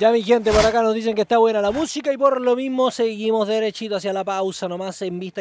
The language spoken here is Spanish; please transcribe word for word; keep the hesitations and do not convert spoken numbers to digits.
Ya mi gente por acá nos dicen que está buena la música y por lo mismo seguimos derechito hacia la pausa nomás en vista